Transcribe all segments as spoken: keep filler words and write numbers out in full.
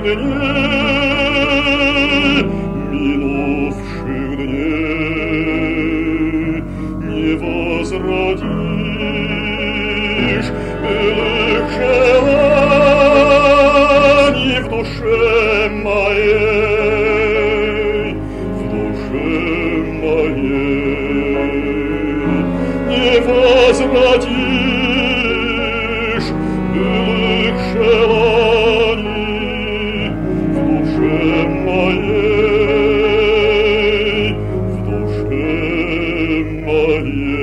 дней, минувших дней не возродишь былых желаний в душе моей, в душе моей не возродишь былых желаний в душе моей, в душе моей.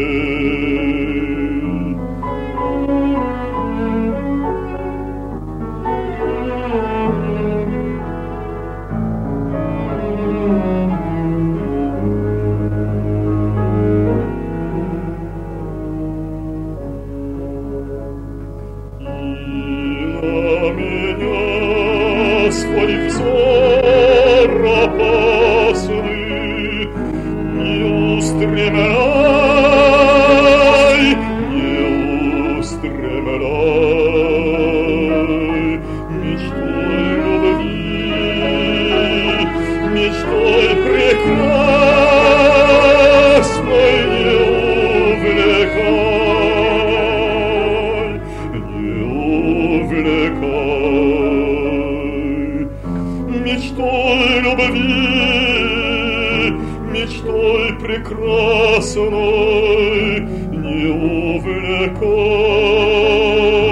Свой взор опасный не устремляй, не устремляй мечтой любви, мечтой прекрасной не увлекай, не увлекай. Мечтой любви, мечтой прекрасной не увлекай.